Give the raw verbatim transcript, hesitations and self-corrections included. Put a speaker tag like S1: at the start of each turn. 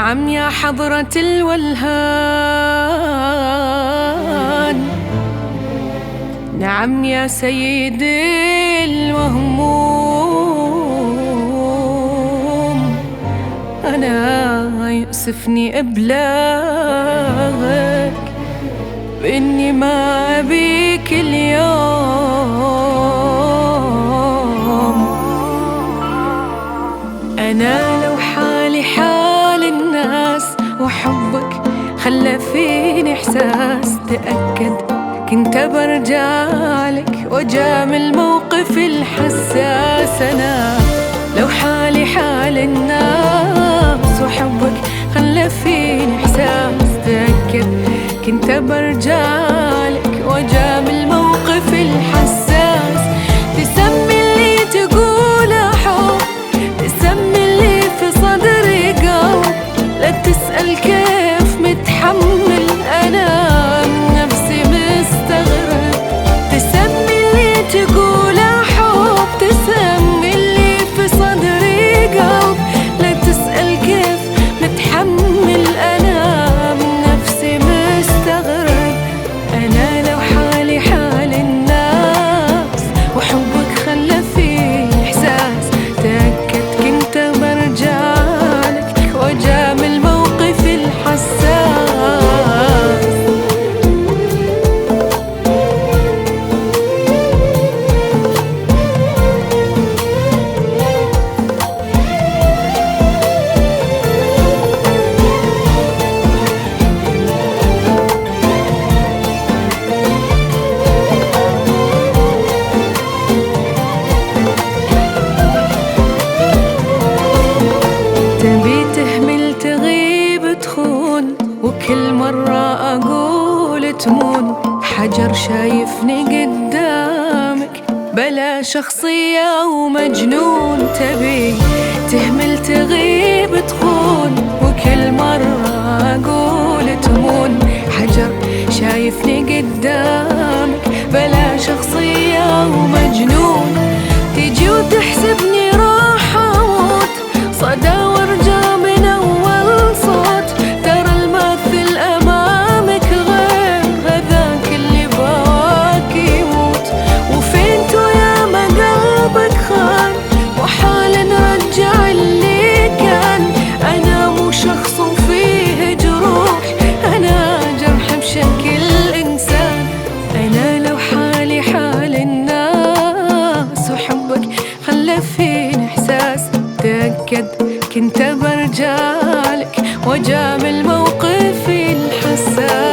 S1: نعم يا حضرة الولهان، نعم يا سيدي المهموم. أنا يؤسفني إبلاغك بإني ما أبيك اليوم. أنا لو حالي حال الناس وحبك خلى فيني إحساس، تأكد كنت برجعلك وجامل موقف الحساس. أنا لو حالي حال الناس وحبك خلى فيني إحساس، تأكد كنت برجعلك وجامل موقف الحساس. تسمي اللي تقول حب، تسمي اللي في صدري قلب، لا تسأل كيف متحمل أنا نفسي مستغرب. تسمي اللي تقول حب، تسمي اللي في صدري قلب، لا تسأل كيف متحمل أنا نفسي مستغرب. أنا لو حالي حال الناس وحبك خلى فيه إحساس، تأكد كنت برجعلك وجامل موقف الحساس. تبي تهمل تغيب تخون، وكل مرة أقول تمون. حجر شايفني قدامك بلا شخصية ومجنون. تبي تهمل تغيب تخون، وكل مرة أقول تمون. حجر شايفني قدامك بلا شخصية ومجنون. تجي وتحسبني راح أموت صدى وارجع من أول صوت. ترى الماثل أمامك غير هذاك اللي بواك يموت. وفينتو يا ما قلبك خان، وحال نرجع اللي كان. أنا مو شخص وفيه جروح، أنا جرح بشكل إنسان. أنا لو حالي حال الناس وحبك خلى فيني إحساس، تأكد كنت برجعلك وجامل موقفي الحساس.